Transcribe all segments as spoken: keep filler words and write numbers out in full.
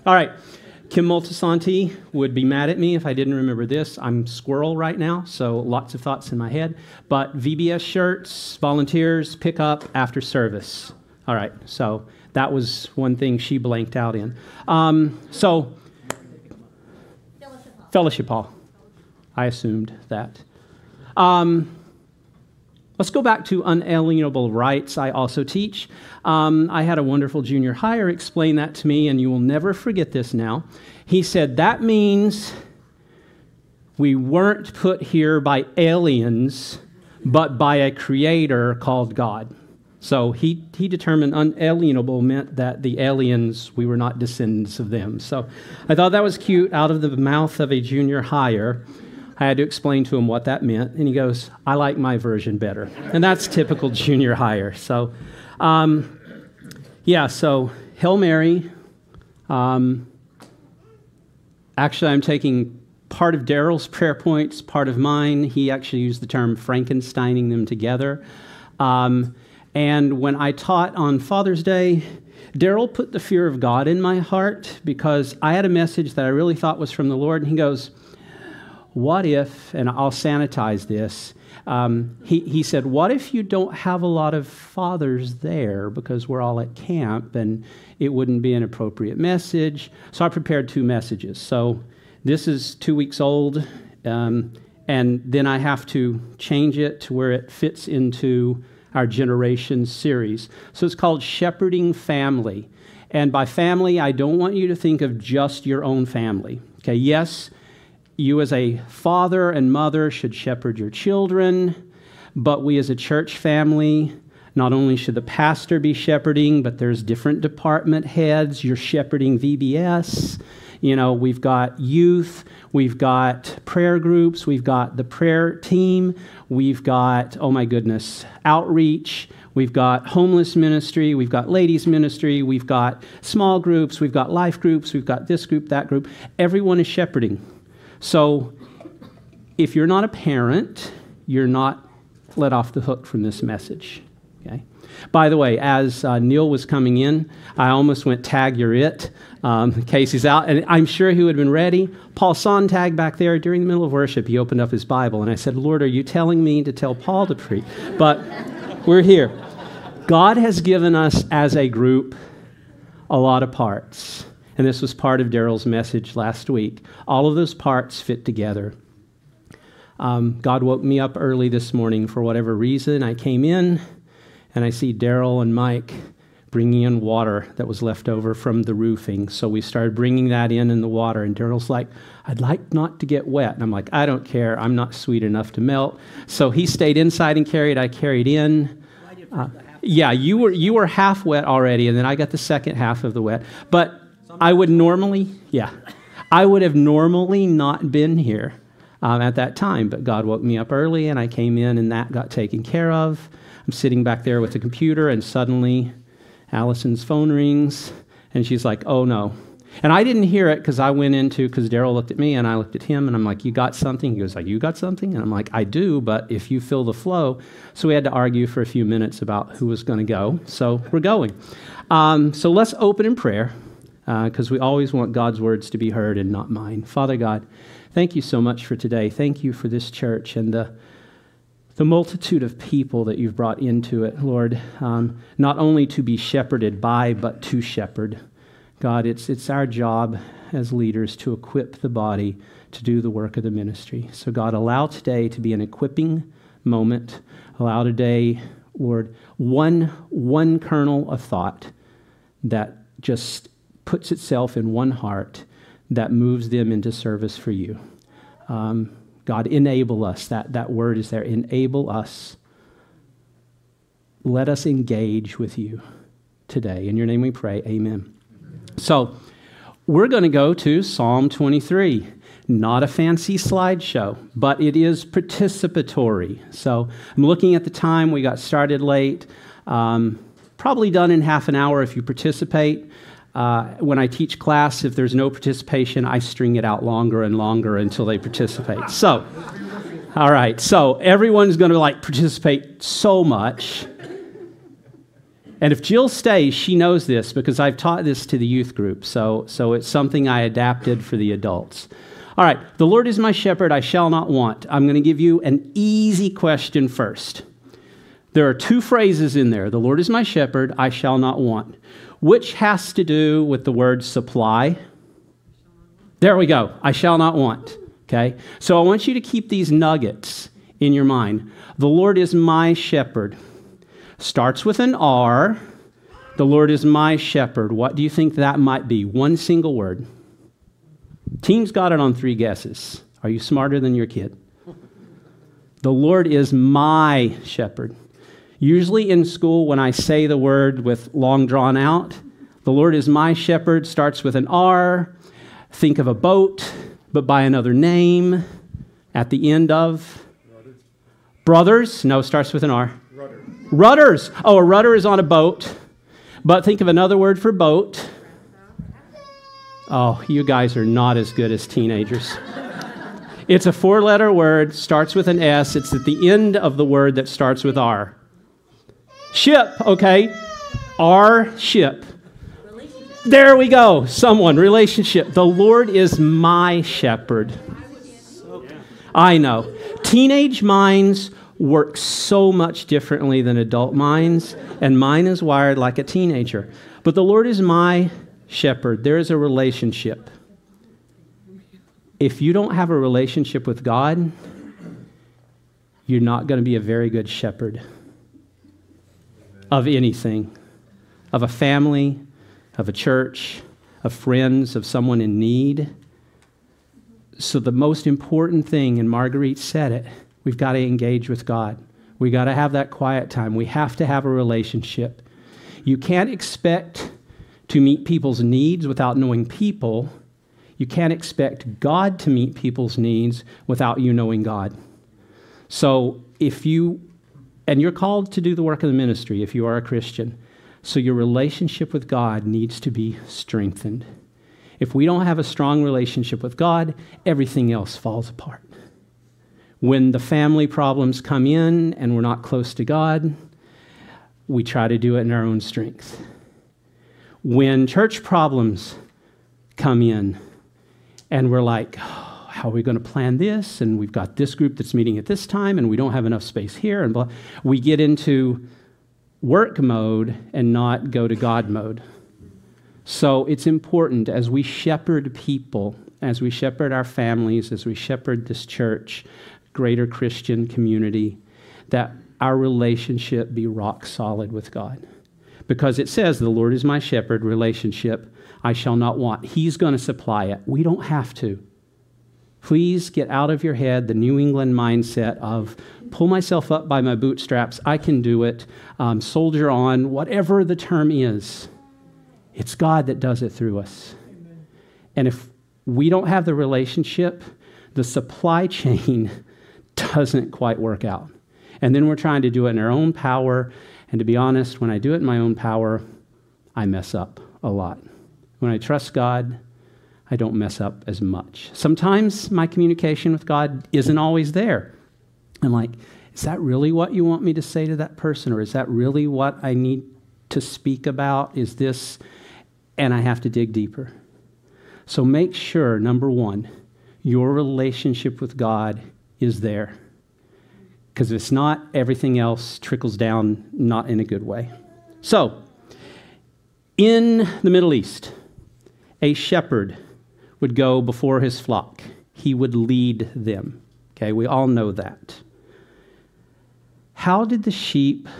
All right. Kim Moltisanti would be mad at me if I didn't remember this. I'm squirrel right now, so lots of thoughts in my head. But V B S shirts, volunteers, pick up after service. All right, so that was one thing she blanked out in. Um, so, Fellowship Hall. Fellowship Hall. I assumed that. Um, let's go back to unalienable rights. I also teach. Um, I had a wonderful junior hire explain that to me, and you will never forget this now. He said, that means we weren't put here by aliens, but by a creator called God. So he, he determined unalienable meant that the aliens, we were not descendants of them. So I thought that was cute. Out of the mouth of a junior hire, I had to explain to him what that meant. And he goes, I like my version better. And that's typical junior hire. So, um, yeah, so Hail Mary. Um, actually, I'm taking part of Daryl's prayer points, part of mine. He actually used the term Frankensteining them together. Um, and when I taught on Father's Day, Daryl put the fear of God in my heart because I had a message that I really thought was from the Lord. And he goes, what if, and I'll sanitize this, um, he, he said, what if you don't have a lot of fathers there because we're all at camp and it wouldn't be an appropriate message? So I prepared two messages. So this is two weeks old, um, and then I have to change it to where it fits into our Generation series. So it's called Shepherding Family. And by family, I don't want you to think of just your own family. Okay, yes, you as a father and mother should shepherd your children, but we as a church family, not only should the pastor be shepherding, but there's different department heads. You're shepherding V B S. You know, we've got youth, we've got prayer groups, we've got the prayer team, we've got, oh my goodness, outreach, we've got homeless ministry, we've got ladies ministry, we've got small groups, we've got life groups, we've got this group, that group. Everyone is shepherding. So if you're not a parent, you're not let off the hook from this message. Okay. By the way, as uh, Neil was coming in, I almost went, tag, you're it. Um, Casey's out, and I'm sure he would have been ready. Paul Sontag back there, during the middle of worship, he opened up his Bible, and I said, Lord, are you telling me to tell Paul to preach? But we're here. God has given us as a group a lot of parts. And this was part of Daryl's message last week. All of those parts fit together. Um, God woke me up early this morning for whatever reason. I came in, and I see Daryl and Mike bringing in water that was left over from the roofing. So we started bringing that in in the water, and Daryl's like, I'd like not to get wet. And I'm like, I don't care. I'm not sweet enough to melt. So he stayed inside and carried. I carried in. Uh, yeah, you were you were half wet already, and then I got the second half of the wet. But I would normally, yeah, I would have normally not been here um, at that time, but God woke me up early, and I came in, and that got taken care of. I'm sitting back there with the computer, and suddenly Allison's phone rings, and she's like, oh, no. And I didn't hear it because I went into, because Daryl looked at me, and I looked at him, and I'm like, you got something? He goes, like, you got something? And I'm like, I do, but if you fill the flow. So we had to argue for a few minutes about who was going to go, so we're going. Um, so let's open in prayer. Because uh, we always want God's words to be heard and not mine. Father God, thank you so much for today. Thank you for this church and the the multitude of people that you've brought into it, Lord, um, not only to be shepherded by, but to shepherd. God, it's it's our job as leaders to equip the body to do the work of the ministry. So God, allow today to be an equipping moment. Allow today, Lord, one, one kernel of thought that just puts itself in one heart that moves them into service for you. Um, God, enable us. That, that word is there. Enable us. Let us engage with you today. In your name we pray. Amen. So we're going to go to Psalm twenty-three. Not a fancy slideshow, but it is participatory. So I'm looking at the time. We got started late. Um, probably done in half an hour if you participate. Uh, when I teach class, if there's no participation, I string it out longer and longer until they participate. So, all right. So everyone's going to like participate so much And if Jill stays, she knows this because I've taught this to the youth group. So, so it's something I adapted for the adults. All right, the Lord is my shepherd, I shall not want. I'm going to give you an easy question first. There are two phrases in there. The Lord is my shepherd, I shall not want. Which has to do with the word supply? There we go. I shall not want. Okay? So I want you to keep these nuggets in your mind. The Lord is my shepherd. Starts with an R. The Lord is my shepherd. What do you think that might be? One single word. Team's got it on three guesses. Are you smarter than your kid? The Lord is my shepherd. Usually in school, when I say the word with long drawn out, the Lord is my shepherd starts with an R. Think of a boat, but by another name at the end of. Rudders. Brothers? No, starts with an R. Rudder. Rudders. Oh, a rudder is on a boat. But think of another word for boat. Oh, you guys are not as good as teenagers. It's a four-letter word, starts with an S. It's at the end of the word that starts with R. Ship, okay. R, ship. There we go. Someone, relationship. The Lord is my shepherd. I know. Teenage minds work so much differently than adult minds, and mine is wired like a teenager. But the Lord is my shepherd. There is a relationship. If you don't have a relationship with God, you're not going to be a very good shepherd of anything, of a family, of a church, of friends, of someone in need. So the most important thing, and Marguerite said it, we've got to engage with God. We got to have that quiet time. We have to have a relationship. You can't expect to meet people's needs without knowing people. You can't expect God to meet people's needs without you knowing God. So if you, and you're called to do the work of the ministry if you are a Christian, so your relationship with God needs to be strengthened. If we don't have a strong relationship with God, everything else falls apart. When the family problems come in and we're not close to God, we try to do it in our own strength. When church problems come in and we're like, oh, how are we going to plan this? And we've got this group that's meeting at this time and we don't have enough space here. And blah. We get into work mode and not go to God mode. So it's important as we shepherd people, as we shepherd our families, as we shepherd this church, greater Christian community, that our relationship be rock solid with God. Because it says, the Lord is my shepherd, relationship, I shall not want. He's going to supply it. We don't have to. Please get out of your head the New England mindset of pull myself up by my bootstraps, I can do it, um, soldier on, whatever the term is. It's God that does it through us. Amen. And if we don't have the relationship, the supply chain doesn't quite work out. And then we're trying to do it in our own power. And to be honest, when I do it in my own power, I mess up a lot. When I trust God, I don't mess up as much. Sometimes my communication with God isn't always there. I'm like, is that really what you want me to say to that person? Or is that really what I need to speak about? Is this... And I have to dig deeper. So make sure, number one, your relationship with God is there. Because if it's not, everything else trickles down not in a good way. So, in the Middle East, a shepherd would go before his flock. He would lead them. Okay, we all know that. How did the sheep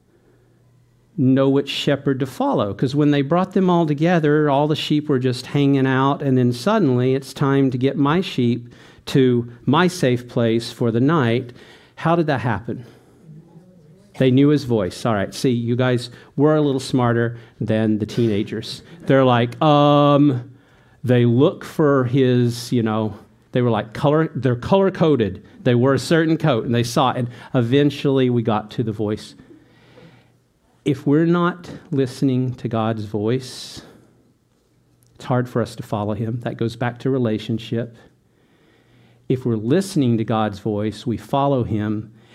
know which shepherd to follow? Because when they brought them all together, all the sheep were just hanging out, and then suddenly it's time to get my sheep to my safe place for the night. How did that happen? They knew his voice. All right, see, you guys were a little smarter than the teenagers. They're like, um, they look for his, you know, they were like color, they're color-coded. They wore a certain coat, and they saw it, and eventually we got to the voice. If we're not listening to God's voice, it's hard for us to follow him. That goes back to relationship. If we're listening to God's voice, we follow him,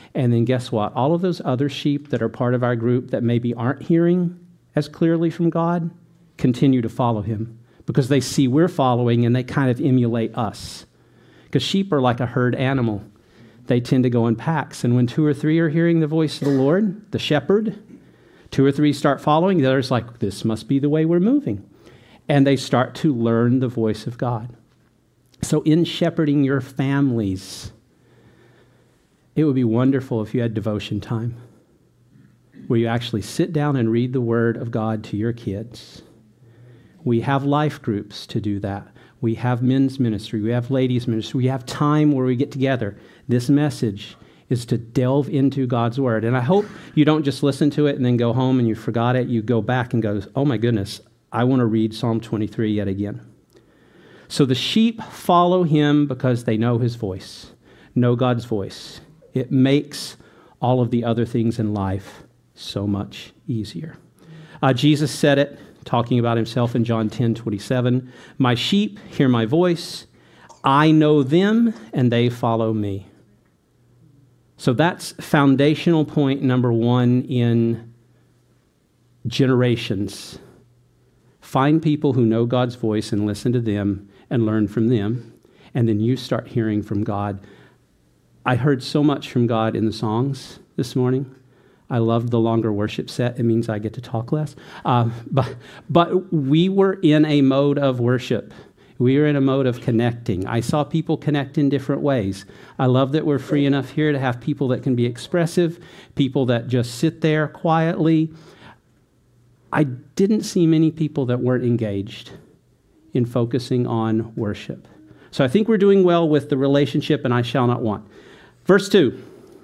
And then guess what? All of those other sheep that are part of our group that maybe aren't hearing as clearly from God continue to follow him because they see we're following and they kind of emulate us. Because sheep are like a herd animal. They tend to go in packs. And when two or three are hearing the voice of the Lord, the shepherd, two or three start following, the others like, this must be the way we're moving. And they start to learn the voice of God. So in shepherding your families, it would be wonderful if you had devotion time where you actually sit down and read the Word of God to your kids. We have life groups to do that. We have men's ministry. We have ladies' ministry. We have time where we get together. This message is to delve into God's Word. And I hope you don't just listen to it and then go home and you forgot it. You go back and go, oh my goodness, I want to read Psalm twenty-three yet again. So the sheep follow him because they know his voice, know God's voice. It makes all of the other things in life so much easier. Uh, Jesus said it, talking about himself in John ten twenty-seven. My sheep hear my voice. I know them and they follow me. So that's foundational point number one in generations. Find people who know God's voice and listen to them and learn from them. And then you start hearing from God. I heard so much from God in the songs this morning. I loved the longer worship set. It means I get to talk less. Uh, but, but we were in a mode of worship. We were in a mode of connecting. I saw people connect in different ways. I love that we're free enough here to have people that can be expressive, people that just sit there quietly. I didn't see many people that weren't engaged in focusing on worship. So I think we're doing well with the relationship, and I shall not want. Verse two.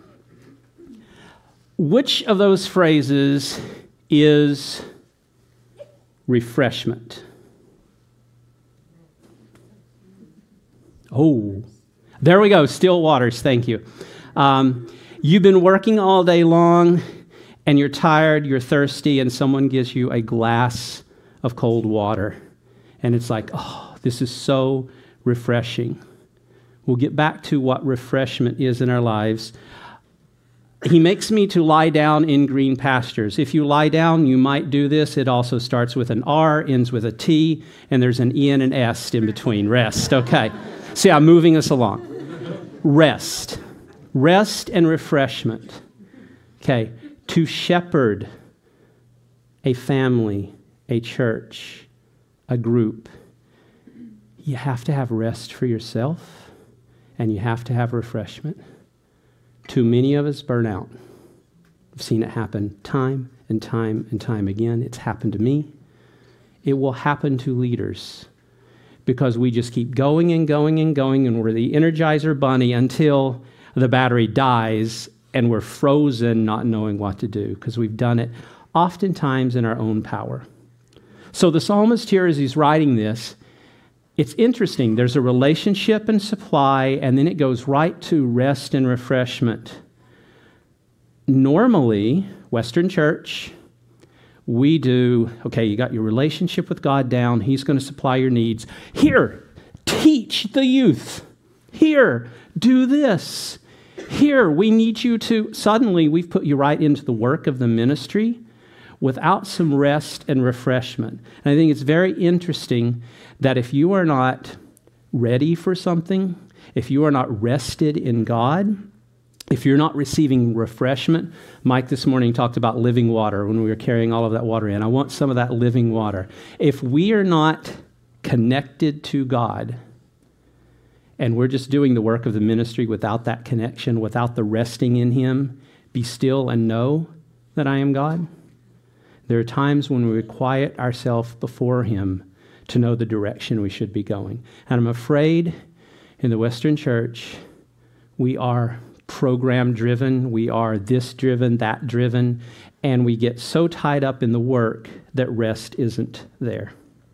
Which of those phrases is refreshment? Oh, there we go. Still waters. Thank you. Um, you've been working all day long and you're tired, you're thirsty, and someone gives you a glass of cold water. And it's like, oh, this is so refreshing. We'll get back to what refreshment is in our lives. He makes me to lie down in green pastures. If you lie down, you might do this. It also starts with an R, ends with a T, and there's an E and an S in between. Rest. Okay. See, I'm moving us along. Rest. Rest and refreshment. Okay. To shepherd a family, a church, a group, you have to have rest for yourself, and you have to have refreshment. Too many of us burn out. I've seen it happen time and time and time again. It's happened to me. It will happen to leaders because we just keep going and going and going, and we're the Energizer Bunny until the battery dies and we're frozen not knowing what to do because we've done it oftentimes in our own power. So the psalmist here, as he's writing this, it's interesting. There's a relationship and supply, and then it goes right to rest and refreshment. Normally, Western church, we do, okay, you got your relationship with God down. He's going to supply your needs. Here, teach the youth. Here, do this. Here, we need you to, suddenly we've put you right into the work of the ministry without some rest and refreshment. And I think it's very interesting that if you are not ready for something, if you are not rested in God, if you're not receiving refreshment, Mike this morning talked about living water when we were carrying all of that water in. I want some of that living water. If we are not connected to God, and we're just doing the work of the ministry without that connection, without the resting in Him, be still and know that I am God. There are times when we quiet ourselves before Him to know the direction we should be going. And I'm afraid in the Western church, we are program driven, we are this driven, that driven, and we get so tied up in the work that rest isn't there.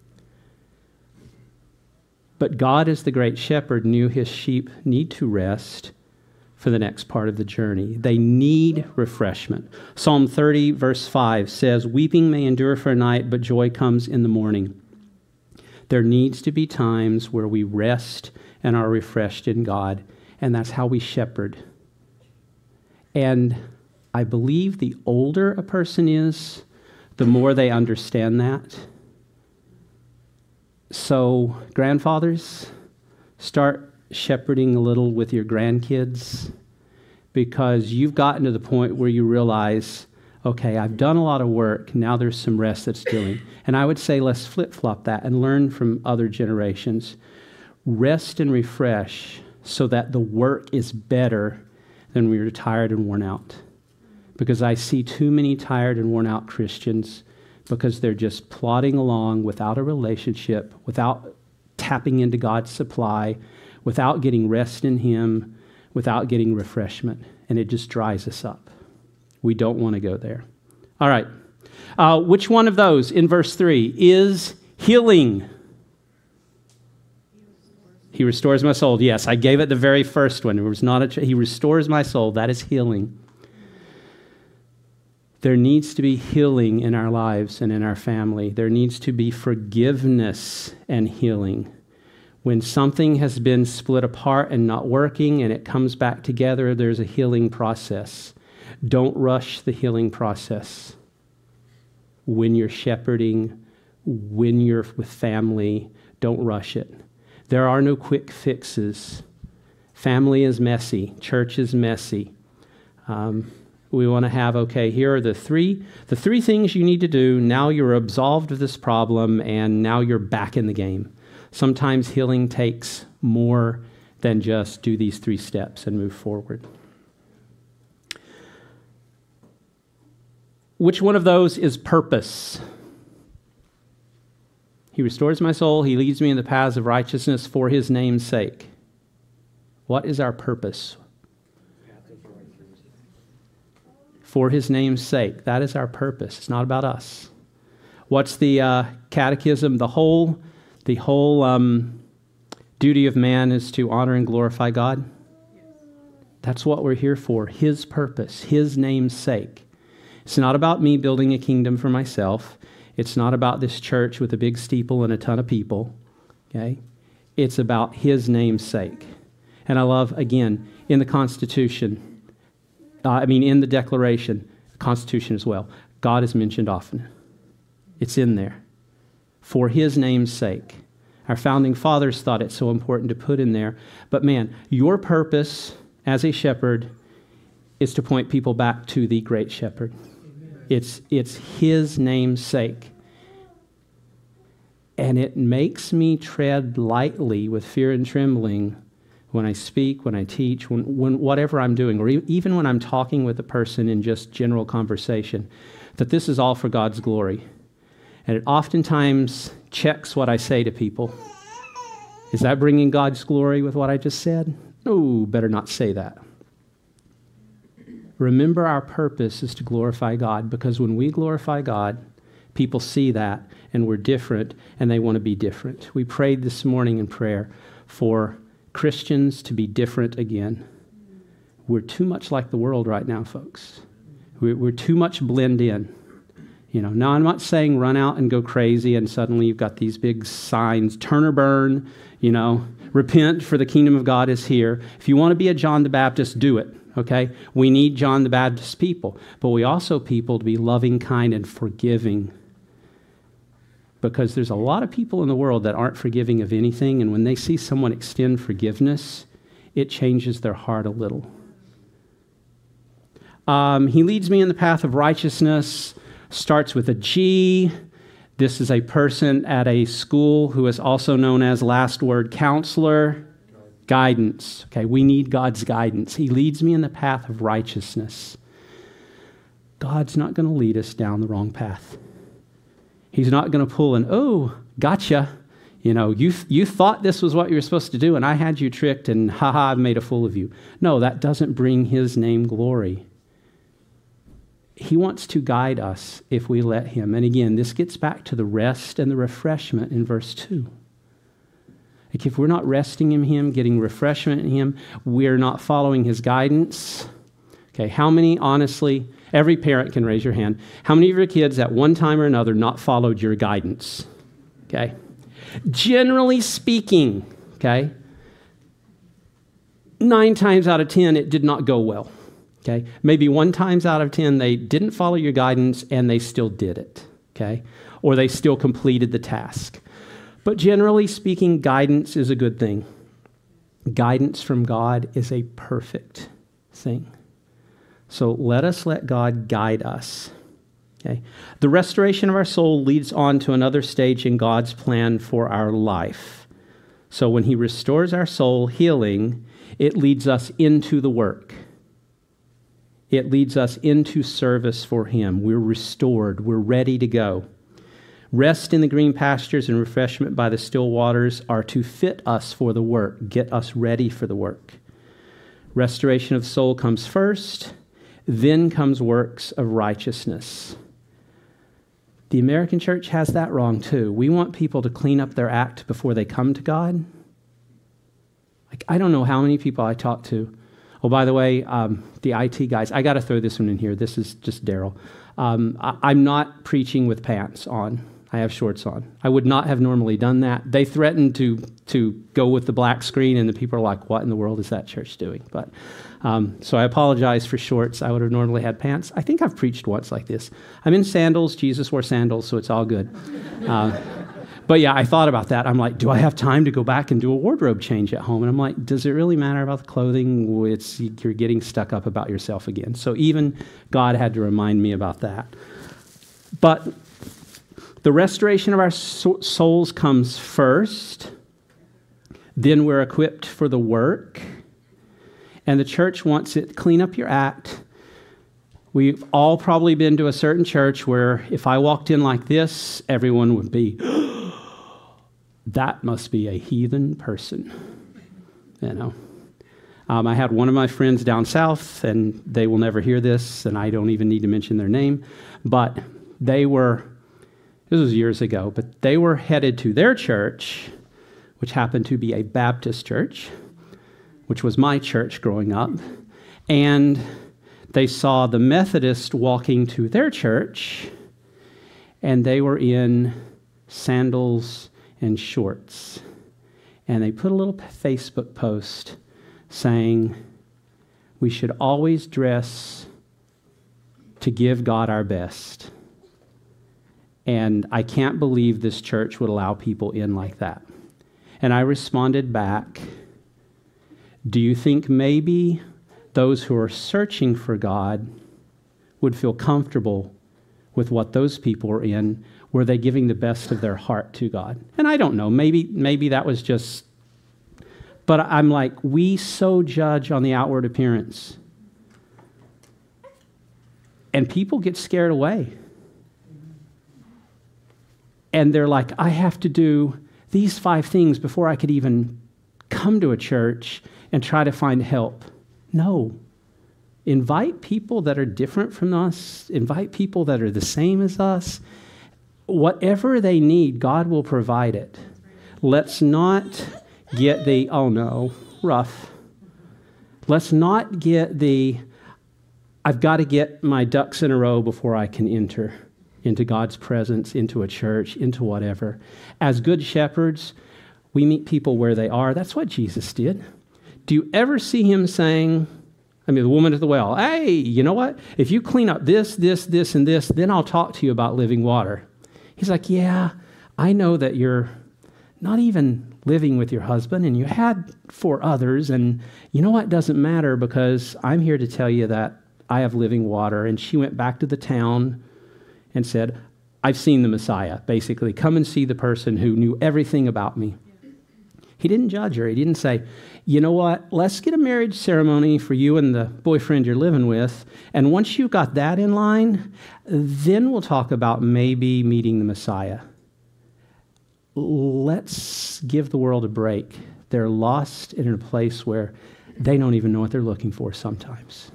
But God, as the great shepherd, knew His sheep need to rest for the next part of the journey. They need refreshment. Psalm thirty, verse five says, "Weeping may endure for a night, but joy comes in the morning." There needs to be times where we rest and are refreshed in God, and that's how we shepherd. And I believe the older a person is, the more they understand that. So, grandfathers, start shepherding a little with your grandkids, because you've gotten to the point where you realize, okay, I've done a lot of work, now there's some rest that's doing. And I would say let's flip-flop that and learn from other generations. Rest and refresh so that the work is better than when you're tired and worn out. Because I see too many tired and worn out Christians because they're just plodding along without a relationship, without tapping into God's supply, without getting rest in Him, without getting refreshment. And it just dries us up. We don't want to go there. All right. Uh, which one of those in verse three is healing? He restores my soul. Yes, I gave it the very first one. It was not a ch- he restores my soul. That is healing. There needs to be healing in our lives and in our family. There needs to be forgiveness and healing. When something has been split apart and not working and it comes back together, there's a healing process. Don't rush the healing process. When you're shepherding, when you're with family, don't rush it. There are no quick fixes. Family is messy. Church is messy. Um, we want to have, okay, here are the three, the three things you need to do. Now you're absolved of this problem, and now you're back in the game. Sometimes healing takes more than just do these three steps and move forward. Which one of those is purpose? He restores my soul. He leads me in the paths of righteousness for His name's sake. What is our purpose? For His name's sake. That is our purpose. It's not about us. What's the uh, catechism? The whole, the whole um, duty of man is to honor and glorify God. That's what we're here for. His purpose. His name's sake. It's not about me building a kingdom for myself. It's not about this church with a big steeple and a ton of people. Okay? It's about His name's sake. And I love, again, in the Constitution, uh, I mean, in the Declaration, the Constitution as well, God is mentioned often. It's in there. For His name's sake. Our founding fathers thought it so important to put in there. But man, your purpose as a shepherd is to point people back to the great shepherd. It's, it's His name's sake. And it makes me tread lightly with fear and trembling when I speak, when I teach, when, when whatever I'm doing, or even when I'm talking with a person in just general conversation, that this is all for God's glory. And it oftentimes checks what I say to people. Is that bringing God's glory with what I just said? No, better not say that. Remember, our purpose is to glorify God, because when we glorify God, people see that, and we're different, and they want to be different. We prayed this morning in prayer for Christians to be different again. We're too much like the world right now, folks. We're, we're too much blend in. You know, now I'm not saying run out and go crazy and suddenly you've got these big signs, turn or burn, you know, repent for the kingdom of God is here. If you want to be a John the Baptist, do it. Okay? We need John the Baptist people, but we also people to be loving, kind, and forgiving, because there's a lot of people in the world that aren't forgiving of anything, and when they see someone extend forgiveness, it changes their heart a little. Um, he leads me in the path of righteousness, starts with a G. This is a person at a school who is also known as last word counselor. Guidance. Okay, we need God's guidance. He leads me in the path of righteousness. God's not going to lead us down the wrong path. He's not going to pull an, oh, gotcha. You know, you you thought this was what you were supposed to do, and I had you tricked, and haha, I've made a fool of you. No, that doesn't bring His name glory. He wants to guide us if we let Him. And again, this gets back to the rest and the refreshment in verse two. Like if we're not resting in Him, getting refreshment in Him, we're not following His guidance. Okay, how many, honestly, every parent can raise your hand, how many of your kids at one time or another not followed your guidance? Okay. Generally speaking, okay, nine times out of ten, it did not go well. Okay? Maybe one times out of ten, they didn't follow your guidance and they still did it. Okay? Or they still completed the task. But generally speaking, guidance is a good thing. Guidance from God is a perfect thing. So let us let God guide us. Okay? The restoration of our soul leads on to another stage in God's plan for our life. So when he restores our soul, healing, it leads us into the work. It leads us into service for him. We're restored. We're ready to go. Rest in the green pastures and refreshment by the still waters are to fit us for the work, get us ready for the work. Restoration of soul comes first, then comes works of righteousness. The American church has that wrong too. We want people to clean up their act before they come to God. Like, I don't know how many people I talk to. Oh, by the way, um, the I T guys, I got to throw this one in here. This is just Daryl. Um, I, I'm not preaching with pants on. I have shorts on. I would not have normally done that. They threatened to to go with the black screen, and the people are like, what in the world is that church doing? But um, so I apologize for shorts. I would have normally had pants. I think I've preached once like this. I'm in sandals. Jesus wore sandals, so it's all good. Uh, but yeah, I thought about that. I'm like, do I have time to go back and do a wardrobe change at home? And I'm like, does it really matter about the clothing? It's, you're getting stuck up about yourself again. So even God had to remind me about that. But the restoration of our so- souls comes first. Then we're equipped for the work. And the church wants it, clean up your act. We've all probably been to a certain church where if I walked in like this, everyone would be, that must be a heathen person. You know. Um, I had one of my friends down south, and they will never hear this, and I don't even need to mention their name, but they were, this was years ago, but they were headed to their church, which happened to be a Baptist church, which was my church growing up, and they saw the Methodist walking to their church, and they were in sandals and shorts. And they put a little Facebook post saying, we should always dress to give God our best. And I can't believe this church would allow people in like that. And I responded back, do you think maybe those who are searching for God would feel comfortable with what those people were in? Were they giving the best of their heart to God? And I don't know, maybe maybe that was just, but I'm like, we so judge on the outward appearance. And people get scared away. And they're like, I have to do these five things before I could even come to a church and try to find help. No. Invite people that are different from us. Invite people that are the same as us. Whatever they need, God will provide it. Let's not get the, oh no, rough. Let's not get the, I've got to get my ducks in a row before I can enter into God's presence, into a church, into whatever. As good shepherds, we meet people where they are. That's what Jesus did. Do you ever see him saying, I mean, the woman at the well, hey, you know what? If you clean up this, this, this, and this, then I'll talk to you about living water. He's like, yeah, I know that you're not even living with your husband and you had four others. And you know what? It doesn't matter because I'm here to tell you that I have living water. And she went back to the town and said, I've seen the Messiah, basically. Come and see the person who knew everything about me. He didn't judge her. He didn't say, you know what, let's get a marriage ceremony for you and the boyfriend you're living with. And once you've got that in line, then we'll talk about maybe meeting the Messiah. Let's give the world a break. They're lost in a place where they don't even know what they're looking for sometimes.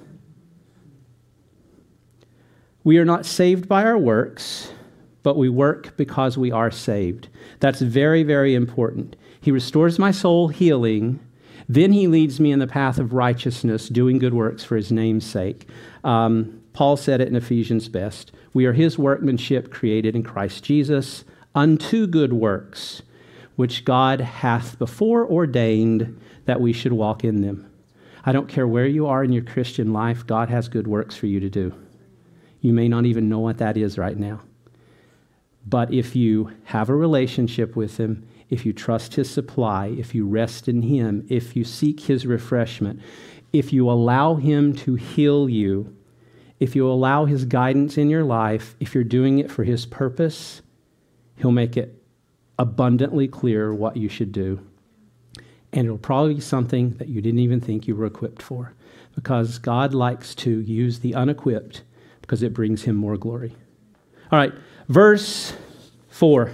We are not saved by our works, but we work because we are saved. That's very, very important. He restores my soul, healing. Then he leads me in the path of righteousness, doing good works for his name's sake. Um, Paul said it in Ephesians best. We are his workmanship created in Christ Jesus unto good works, which God hath before ordained that we should walk in them. I don't care where you are in your Christian life, God has good works for you to do. You may not even know what that is right now. But if you have a relationship with him, if you trust his supply, if you rest in him, if you seek his refreshment, if you allow him to heal you, if you allow his guidance in your life, if you're doing it for his purpose, he'll make it abundantly clear what you should do. And it'll probably be something that you didn't even think you were equipped for, because God likes to use the unequipped because it brings him more glory. All right, verse four.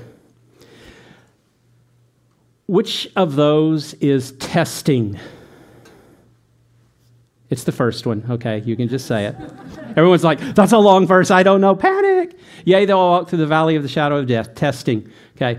Which of those is testing? It's the first one, okay? You can just say it. Everyone's like, that's a long verse, I don't know. Panic! Yea, though I walk through the valley of the shadow of death. Testing, okay?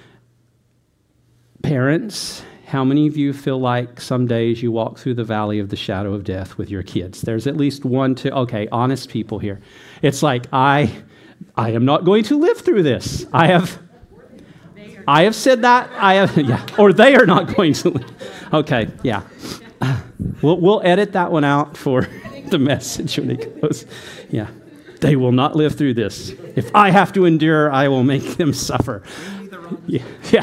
Parents, how many of you feel like some days you walk through the valley of the shadow of death with your kids? There's at least one, two, okay, honest people here. It's like, I, I am not going to live through this. I have... I have said that. I have, yeah, or they are not going to. Okay, yeah. We'll we'll edit that one out for the message when it goes. Yeah, they will not live through this. If I have to endure, I will make them suffer. Yeah, yeah.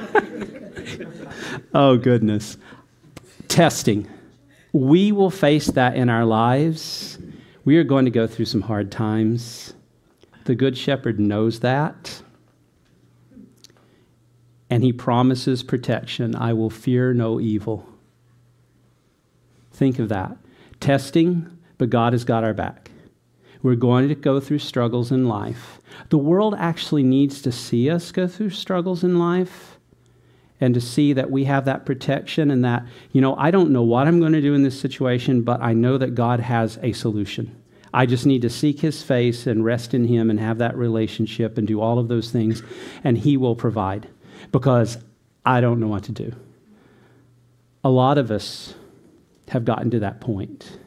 Oh goodness. Testing. We will face that in our lives. We are going to go through some hard times. The Good Shepherd knows that. And he promises protection. I will fear no evil. Think of that. Testing, but God has got our back. We're going to go through struggles in life. The world actually needs to see us go through struggles in life and to see that we have that protection and that, you know, I don't know what I'm going to do in this situation, but I know that God has a solution. I just need to seek his face and rest in him and have that relationship and do all of those things, and he will provide. Because I don't know what to do. A lot of us have gotten to that point.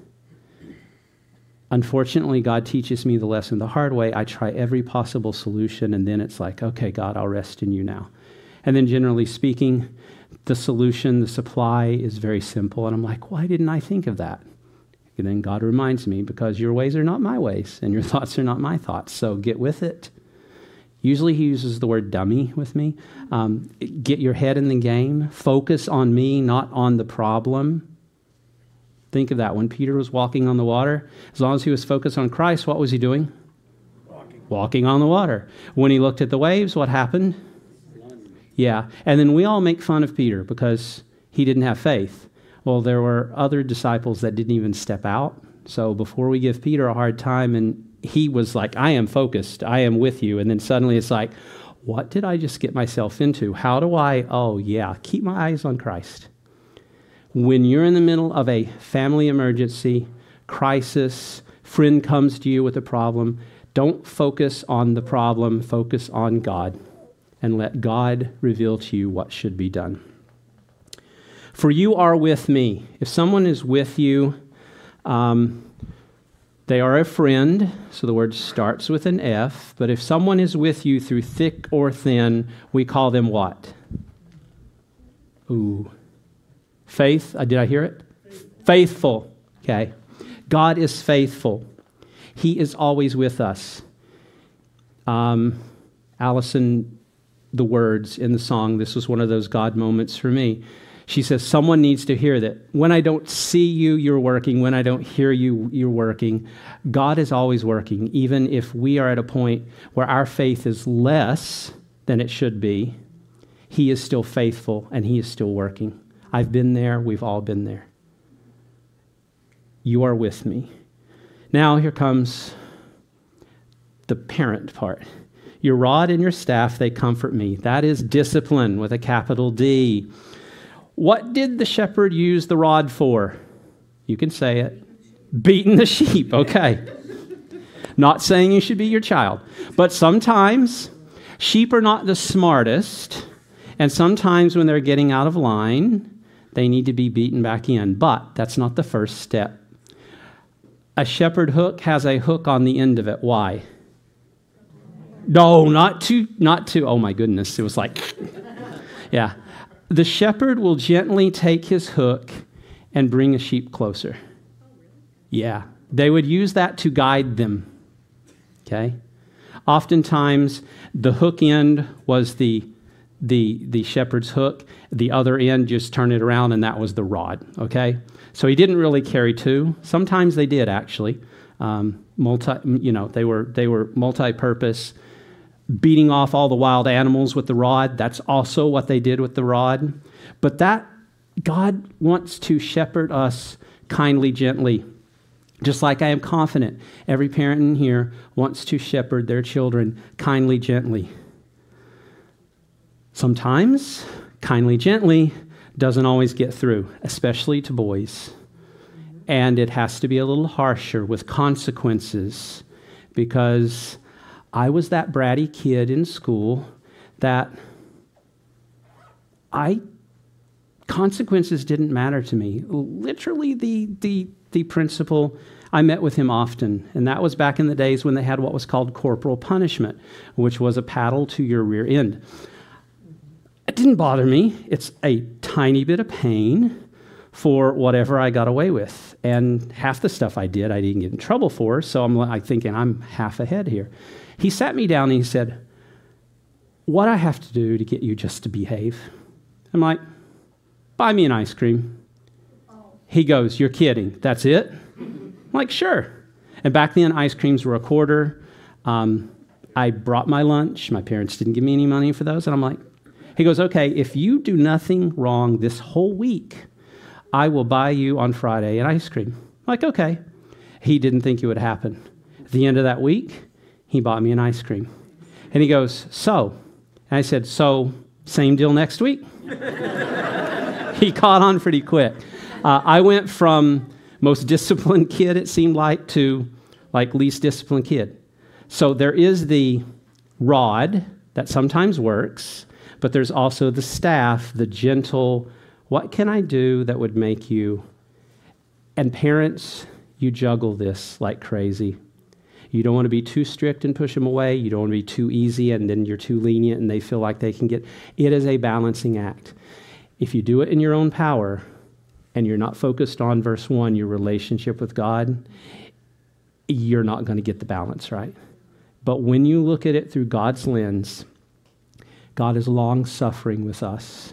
Unfortunately, God teaches me the lesson the hard way. I try every possible solution, and then it's like, okay, God, I'll rest in you now. And then generally speaking, the solution, the supply is very simple. And I'm like, why didn't I think of that? And then God reminds me, because your ways are not my ways, and your thoughts are not my thoughts. So get with it. Usually he uses the word dummy with me. Um, get your head in the game. Focus on me, not on the problem. Think of that. When Peter was walking on the water, as long as he was focused on Christ, what was he doing? Walking. Walking on the water. When he looked at the waves, what happened? None. Yeah. And then we all make fun of Peter because he didn't have faith. Well, there were other disciples that didn't even step out. So before we give Peter a hard time, and he was like, I am focused. I am with you. And then suddenly it's like, what did I just get myself into? How do I, oh yeah, keep my eyes on Christ. When you're in the middle of a family emergency, crisis, friend comes to you with a problem, don't focus on the problem, focus on God, and let God reveal to you what should be done. For you are with me. If someone is with you, um, they are a friend, so the word starts with an F, but if someone is with you through thick or thin, we call them what? Ooh. Faith, uh, did I hear it? Faithful, okay. God is faithful. He is always with us. Um, Allison, the words in the song, this was one of those God moments for me. She says, someone needs to hear that. When I don't see you, you're working. When I don't hear you, you're working. God is always working, even if we are at a point where our faith is less than it should be. He is still faithful, and he is still working. I've been there. We've all been there. You are with me. Now here comes the parent part. Your rod and your staff, they comfort me. That is discipline with a capital D. What did the shepherd use the rod for? You can say it. Beating the sheep, okay. Not saying you should be your child. But sometimes sheep are not the smartest. And sometimes when they're getting out of line, they need to be beaten back in. But that's not the first step. A shepherd hook has a hook on the end of it. Why? No, not to, not to, oh my goodness. It was like, yeah. The shepherd will gently take his hook and bring a sheep closer. Yeah, they would use that to guide them, okay? Oftentimes, the hook end was the, the, the shepherd's hook. The other end, just turn it around, and that was the rod, okay? So he didn't really carry two. Sometimes they did, actually. Um, multi, you know, they were they were multi-purpose, beating off all the wild animals with the rod. That's also what they did with the rod. But that, God wants to shepherd us kindly, gently. Just like I am confident every parent in here wants to shepherd their children kindly, gently. Sometimes, kindly, gently doesn't always get through, especially to boys. And it has to be a little harsher with consequences, because I was that bratty kid in school that I, consequences didn't matter to me. Literally, the, the, the principal, I met with him often, and that was back in the days when they had what was called corporal punishment, which was a paddle to your rear end. It didn't bother me. It's a tiny bit of pain for whatever I got away with. And half the stuff I did, I didn't get in trouble for, so I'm like thinking I'm half ahead here. He sat me down and he said, what I have to do to get you just to behave? I'm like, buy me an ice cream. Oh. He goes, you're kidding. That's it? I'm like, sure. And back then, ice creams were a quarter. Um, I brought my lunch. My parents didn't give me any money for those. And I'm like, he goes, okay, if you do nothing wrong this whole week, I will buy you on Friday an ice cream. I'm like, okay. He didn't think it would happen. At the end of that week, he bought me an ice cream. And he goes, so? And I said, so, same deal next week? He caught on pretty quick. Uh, I went from most disciplined kid, it seemed like, to like least disciplined kid. So there is the rod that sometimes works, but there's also the staff, the gentle, what can I do that would make you? And parents, you juggle this like crazy. You don't want to be too strict and push them away. You don't want to be too easy and then you're too lenient and they feel like they can get. It is a balancing act. If you do it in your own power and you're not focused on verse one, your relationship with God, you're not going to get the balance right. But when you look at it through God's lens, God is long-suffering with us.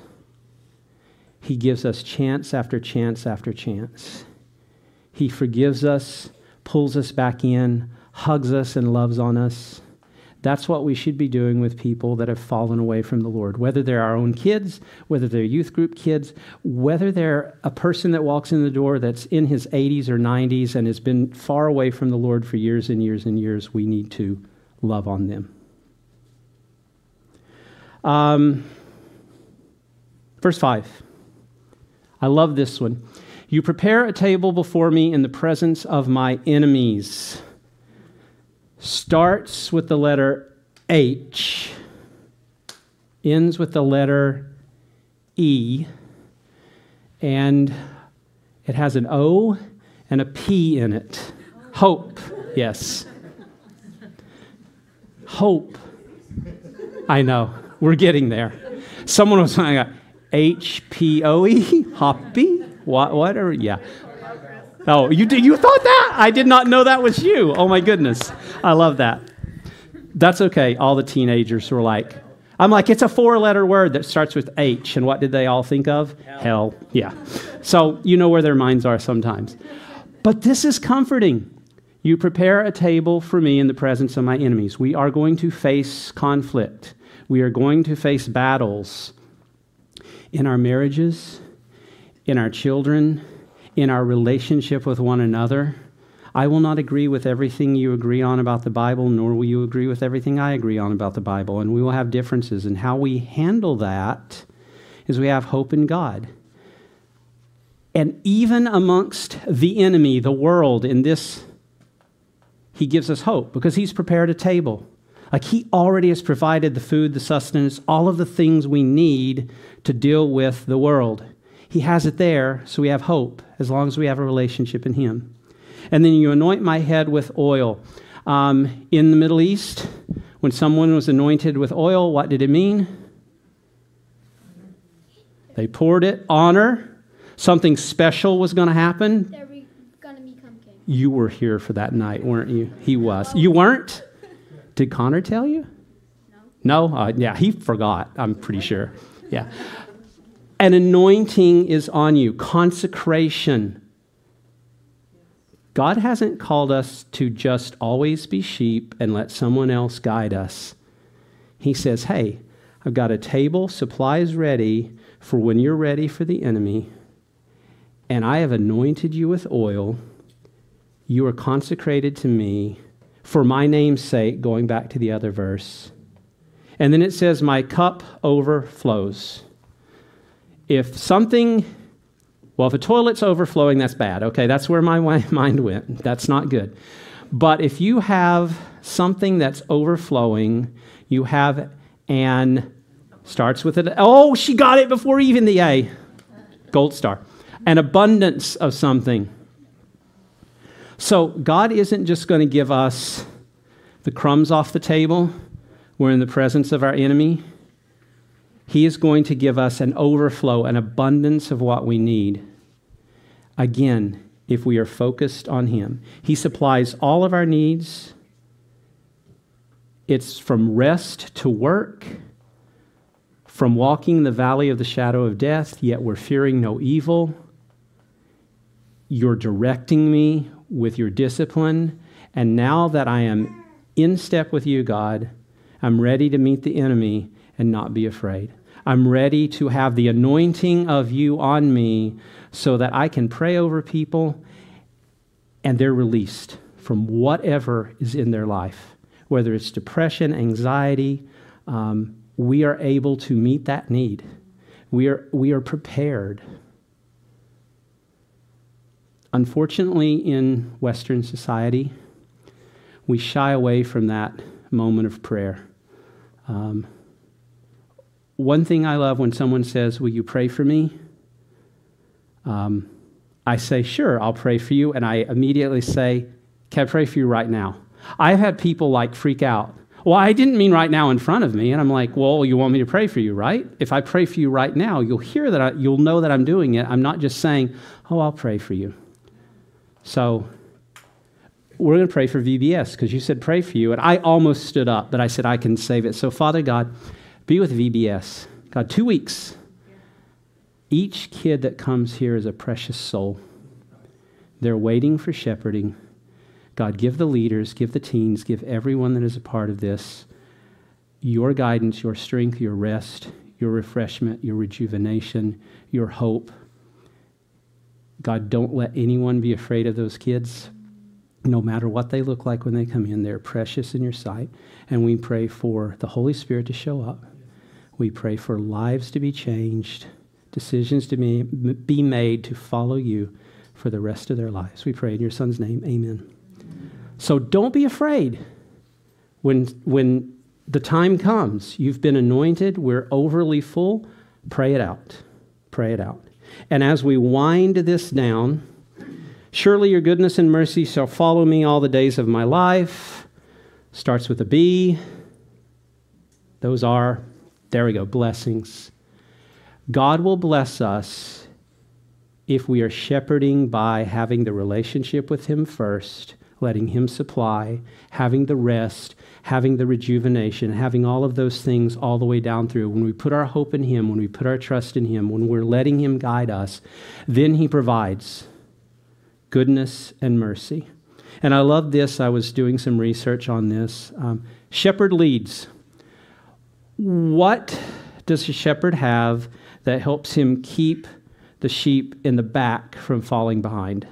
He gives us chance after chance after chance. He forgives us, pulls us back in, hugs us and loves on us. That's what we should be doing with people that have fallen away from the Lord, whether they're our own kids, whether they're youth group kids, whether they're a person that walks in the door that's in his eighties or nineties and has been far away from the Lord for years and years and years. We need to love on them. Um, verse five. I love this one. You prepare a table before me in the presence of my enemies. Starts with the letter H, ends with the letter E, and it has an O and a P in it. Hope, yes. Hope. I know, we're getting there. Someone was saying H P O E, hoppy, what, whatever, yeah. Oh, you did, you thought that? I did not know that was you. Oh my goodness. I love that. That's okay. All the teenagers were like, I'm like, it's a four-letter word that starts with H. And what did they all think of? Hell. Hell. Yeah. So you know where their minds are sometimes. But this is comforting. You prepare a table for me in the presence of my enemies. We are going to face conflict. We are going to face battles in our marriages, in our children, in our relationship with one another. I will not agree with everything you agree on about the Bible, nor will you agree with everything I agree on about the Bible, and we will have differences. And how we handle that is we have hope in God. And even amongst the enemy, the world, in this, he gives us hope because he's prepared a table. Like he already has provided the food, the sustenance, all of the things we need to deal with the world. He has it there, so we have hope as long as we have a relationship in him. And then you anoint my head with oil. Um, in the Middle East, when someone was anointed with oil, what did it mean? They poured it, honor. Something special was going to happen. They're re- gonna become king. You were here for that night, weren't you? He was. You weren't? Did Connor tell you? No. No? Uh, yeah, he forgot, I'm pretty sure. Yeah. An anointing is on you. Consecration. God hasn't called us to just always be sheep and let someone else guide us. He says, hey, I've got a table, supplies ready for when you're ready for the enemy, and I have anointed you with oil. You are consecrated to me for my name's sake, going back to the other verse. And then it says, my cup overflows. If something, well, if a toilet's overflowing, that's bad. Okay, that's where my mind went. That's not good. But if you have something that's overflowing, you have an, starts with it. Oh, she got it before even the A. Gold star. An abundance of something. So God isn't just going to give us the crumbs off the table. We're in the presence of our enemy. He is going to give us an overflow, an abundance of what we need. Again, if we are focused on Him. He supplies all of our needs. It's from rest to work, from walking the valley of the shadow of death, yet we're fearing no evil. You're directing me with your discipline. And now that I am in step with you, God, I'm ready to meet the enemy and not be afraid. I'm ready to have the anointing of you on me so that I can pray over people and they're released from whatever is in their life, whether it's depression, anxiety. Um, we are able to meet that need. We are, we are prepared. Unfortunately, in Western society, we shy away from that moment of prayer. Um, one thing I love when someone says, will you pray for me? Um, I say, sure, I'll pray for you. And I immediately say, can I pray for you right now? I've had people like freak out. Well, I didn't mean right now in front of me. And I'm like, well, you want me to pray for you, right? If I pray for you right now, you'll hear that, I, you'll know that I'm doing it. I'm not just saying, oh, I'll pray for you. So we're going to pray for V B S because you said pray for you. And I almost stood up, but I said I can save it. So Father God, be with V B S. God, two weeks. Each kid that comes here is a precious soul. They're waiting for shepherding. God, give the leaders, give the teens, give everyone that is a part of this your guidance, your strength, your rest, your refreshment, your rejuvenation, your hope. God, don't let anyone be afraid of those kids. No matter what they look like when they come in, they're precious in your sight. And we pray for the Holy Spirit to show up. We pray for lives to be changed, decisions to be, be made to follow you for the rest of their lives. We pray in your Son's name, amen. So don't be afraid when, when the time comes. You've been anointed. We're overly full. Pray it out. Pray it out. And as we wind this down, surely your goodness and mercy shall follow me all the days of my life. Starts with a B. Those are, there we go, blessings. God will bless us if we are shepherding by having the relationship with Him first, letting Him supply, having the rest, having the rejuvenation, having all of those things all the way down through. When we put our hope in Him, when we put our trust in Him, when we're letting Him guide us, then He provides goodness and mercy. And I love this. I was doing some research on this. Um, shepherd leads. What does a shepherd have that helps him keep the sheep in the back from falling behind?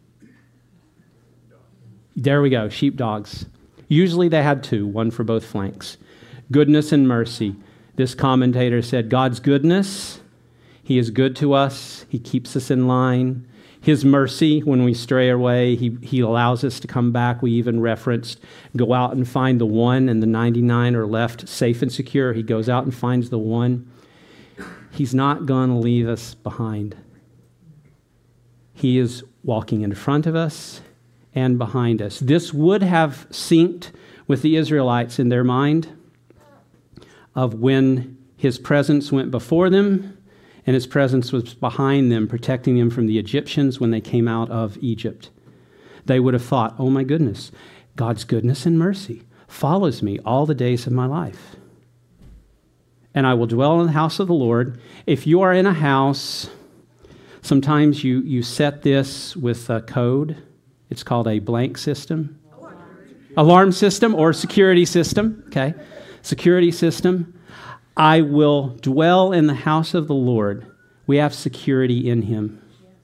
There we go, sheepdogs. Usually they had two, one for both flanks. Goodness and mercy. This commentator said, God's goodness, He is good to us. He keeps us in line. His mercy, when we stray away, he, he allows us to come back. We even referenced, go out and find the one, and the ninety-nine are left safe and secure. He goes out and finds the one. He's not going to leave us behind. He is walking in front of us and behind us. This would have synced with the Israelites in their mind of when His presence went before them and his presence was behind them, protecting them from the Egyptians when they came out of Egypt. They would have thought, oh my goodness, God's goodness and mercy follows me all the days of my life. And I will dwell in the house of the Lord. If you are in a house, sometimes you, you set this with a code. It's called a blank system. Alarm, Alarm system or security system. Okay. Security system. I will dwell in the house of the Lord. We have security in him.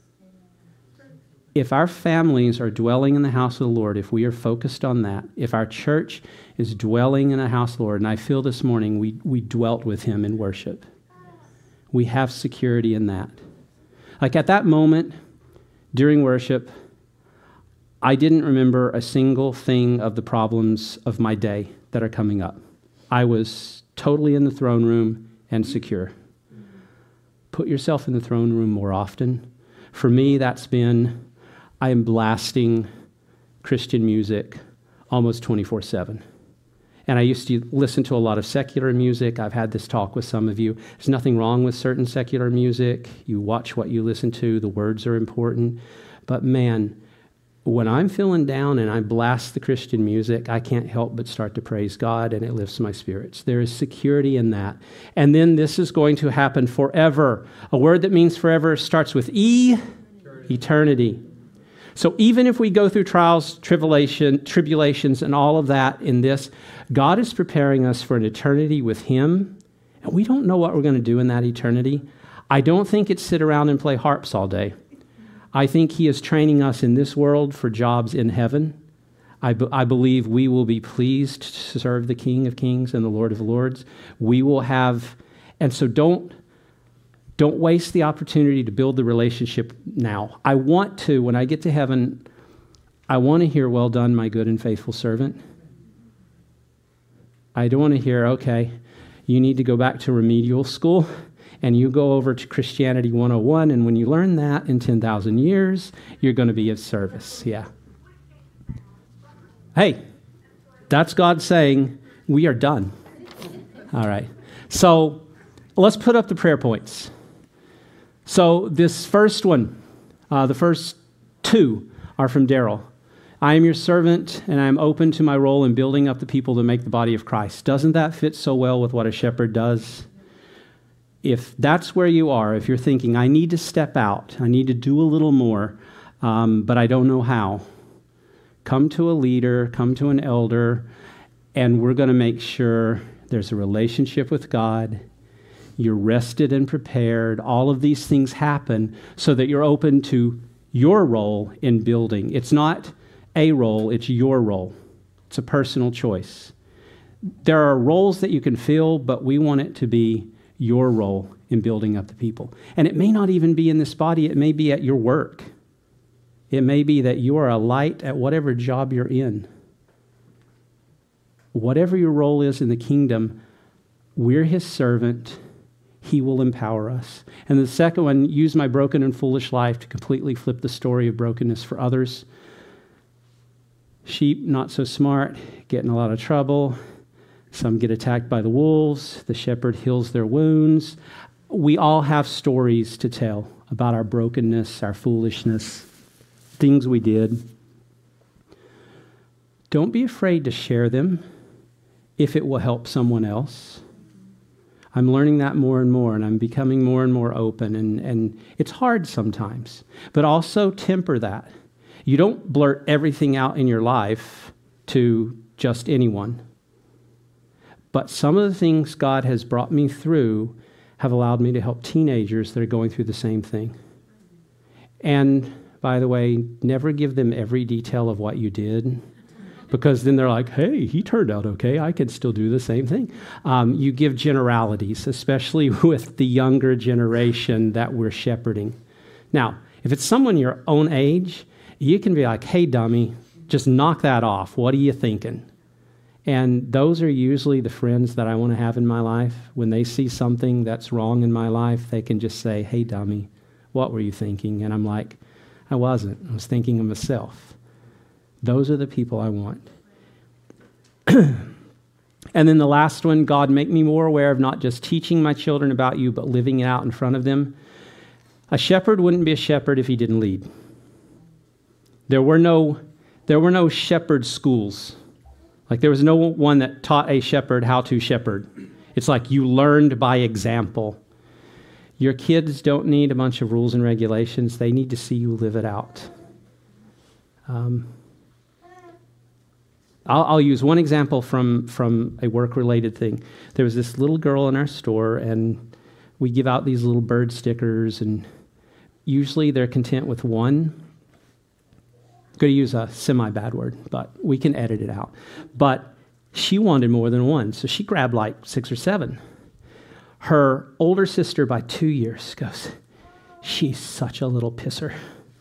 If our families are dwelling in the house of the Lord, if we are focused on that, if our church is dwelling in the house of the Lord, and I feel this morning we, we dwelt with him in worship, we have security in that. Like at that moment during worship, I didn't remember a single thing of the problems of my day that are coming up. I was totally in the throne room and secure. Put yourself in the throne room more often. For me, that's been, I am blasting Christian music almost twenty-four seven. And I used to listen to a lot of secular music. I've had this talk with some of you. There's nothing wrong with certain secular music. You watch what you listen to. The words are important. But man, when I'm feeling down and I blast the Christian music, I can't help but start to praise God, and it lifts my spirits. There is security in that. And then this is going to happen forever. A word that means forever starts with E, eternity. eternity. So even if we go through trials, tribulation, tribulations, and all of that in this, God is preparing us for an eternity with him, and we don't know what we're going to do in that eternity. I don't think it's sit around and play harps all day. I think he is training us in this world for jobs in heaven. I, be, I believe we will be pleased to serve the King of Kings and the Lord of Lords. We will have, and so don't, don't waste the opportunity to build the relationship now. I want to, when I get to heaven, I want to hear, well done, my good and faithful servant. I don't want to hear, okay, you need to go back to remedial school and you go over to Christianity one oh one, and when you learn that in ten thousand years, you're going to be of service. Yeah. Hey, that's God saying, we are done. All right. So let's put up the prayer points. So this first one, uh, the first two are from Daryl. I am your servant, and I am open to my role in building up the people to make the body of Christ. Doesn't that fit so well with what a shepherd does? If that's where you are, if you're thinking, I need to step out, I need to do a little more, um, but I don't know how, come to a leader, come to an elder, and we're going to make sure there's a relationship with God. You're rested and prepared. All of these things happen so that you're open to your role in building. It's not a role, it's your role. It's a personal choice. There are roles that you can fill, but we want it to be your role in building up the people. And it may not even be in this body. It may be at your work. It may be that you are a light at whatever job you're in. Whatever your role is in the kingdom, we're his servant. He will empower us. And the second one, use my broken and foolish life to completely flip the story of brokenness for others. Sheep, not so smart, get in a lot of trouble. Some get attacked by the wolves. The shepherd heals their wounds. We all have stories to tell about our brokenness, our foolishness, things we did. Don't be afraid to share them if it will help someone else. I'm learning that more and more, and I'm becoming more and more open, and, and it's hard sometimes. But also temper that. You don't blurt everything out in your life to just anyone. But some of the things God has brought me through have allowed me to help teenagers that are going through the same thing. And, by the way, never give them every detail of what you did, because then they're like, hey, he turned out okay. I can still do the same thing. Um, you give generalities, especially with the younger generation that we're shepherding. Now, if it's someone your own age, you can be like, hey, dummy, just knock that off. What are you thinking? And those are usually the friends that I want to have in my life. When they see something that's wrong in my life, they can just say, hey, dummy, what were you thinking? And I'm like, I wasn't. I was thinking of myself. Those are the people I want. And then the last one, God, make me more aware of not just teaching my children about you, but living it out in front of them. A shepherd wouldn't be a shepherd if he didn't lead. There were no, there were no shepherd schools. Like there was no one that taught a shepherd how to shepherd. It's like you learned by example. Your kids don't need a bunch of rules and regulations. They need to see you live it out. Um, I'll, I'll use one example from, from a work-related thing. There was this little girl in our store, and we give out these little bird stickers, and usually they're content with one. I'm going to use a semi-bad word, but we can edit it out. But she wanted more than one, so she grabbed like six or seven. Her older sister by two years goes, she's such a little pisser.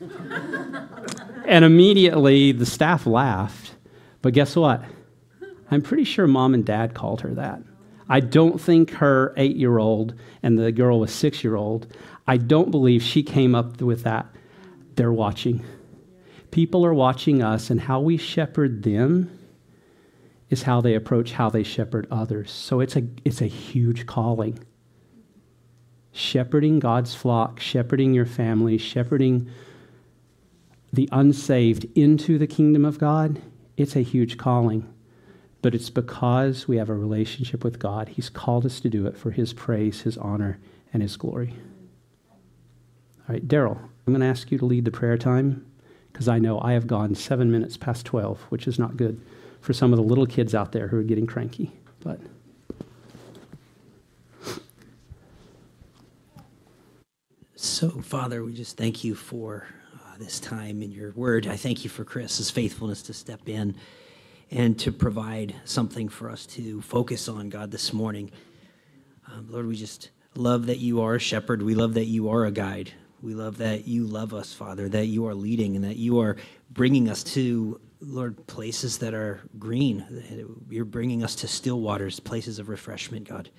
And immediately the staff laughed. But guess what? I'm pretty sure mom and dad called her that. I don't think her eight-year-old and the girl was six-year-old, I don't believe she came up with that. They're watching. People are watching us, and how we shepherd them is how they approach how they shepherd others. So it's a it's a huge calling. Shepherding God's flock, shepherding your family, shepherding the unsaved into the kingdom of God, it's a huge calling. But it's because we have a relationship with God. He's called us to do it for his praise, his honor, and his glory. All right, Daryl, I'm going to ask you to lead the prayer time because I know I have gone seven minutes past twelve, which is not good for some of the little kids out there who are getting cranky. But So, Father, we just thank you for uh, this time in your word. I thank you for Chris's faithfulness to step in and to provide something for us to focus on, God, this morning. Um, Lord, we just love that you are a shepherd. We love that you are a guide. We love that you love us, Father, that you are leading and that you are bringing us to, Lord, places that are green. You're bringing us to still waters, places of refreshment, God.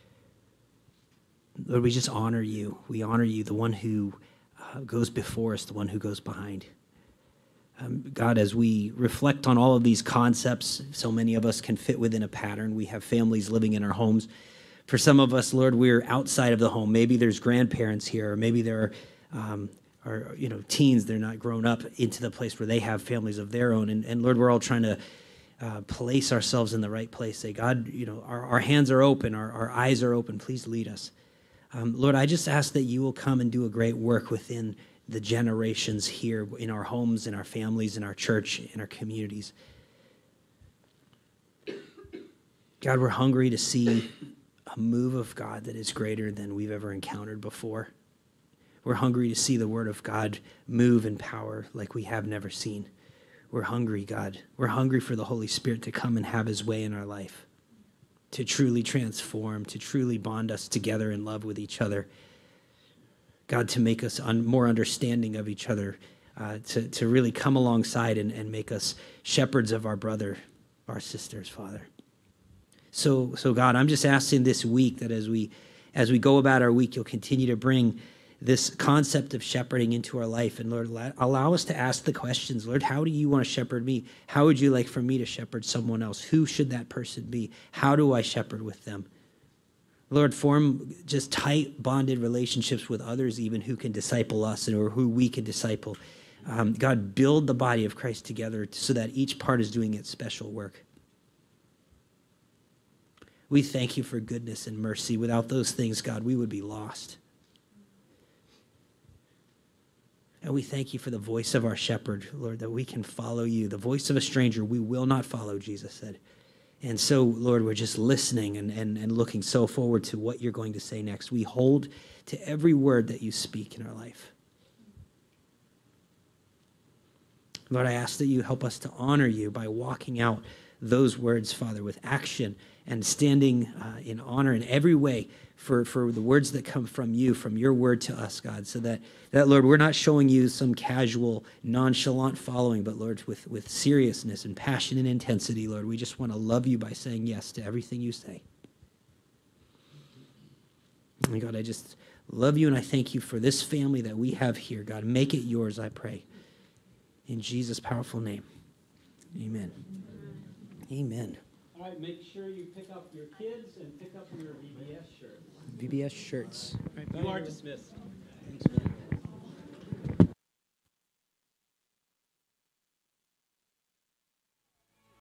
Lord, we just honor you. We honor you, the one who uh, goes before us, the one who goes behind. Um, God, as we reflect on all of these concepts, so many of us can fit within a pattern. We have families living in our homes. For some of us, Lord, we're outside of the home. Maybe there's grandparents here, or maybe there are, um, are, you know, teens. They're not grown up into the place where they have families of their own. And, and Lord, we're all trying to uh, place ourselves in the right place. Say, God, you know, our, our hands are open, our, our eyes are open. Please lead us. Um, Lord, I just ask that you will come and do a great work within the generations here in our homes, in our families, in our church, in our communities. God, we're hungry to see a move of God that is greater than we've ever encountered before. We're hungry to see the word of God move in power like we have never seen. We're hungry, God. We're hungry for the Holy Spirit to come and have his way in our life, to truly transform, to truly bond us together in love with each other. God, to make us un- more understanding of each other, uh, to, to really come alongside and, and make us shepherds of our brother, our sisters, Father. So, so God, I'm just asking this week that as we, as we go about our week, you'll continue to bring this concept of shepherding into our life. And Lord, allow us to ask the questions. Lord, how do you want to shepherd me? How would you like for me to shepherd someone else? Who should that person be? How do I shepherd with them? Lord, form just tight, bonded relationships with others even who can disciple us and or who we can disciple. Um, God, build the body of Christ together so that each part is doing its special work. We thank you for goodness and mercy. Without those things, God, we would be lost. And we thank you for the voice of our shepherd, Lord, that we can follow you. The voice of a stranger we will not follow, Jesus said. And so, Lord, we're just listening and, and, and looking so forward to what you're going to say next. We hold to every word that you speak in our life. Lord, I ask that you help us to honor you by walking out those words, Father, with action and standing uh, in honor in every way for, for the words that come from you, from your word to us, God, so that, that, Lord, we're not showing you some casual, nonchalant following, but, Lord, with, with seriousness and passion and intensity, Lord, we just want to love you by saying yes to everything you say. And God, I just love you and I thank you for this family that we have here. God, make it yours, I pray. In Jesus' powerful name, amen. Amen. All right. right, make sure you pick up your kids and pick up your V B S shirts. V B S shirts. You are dismissed. Thanks, man.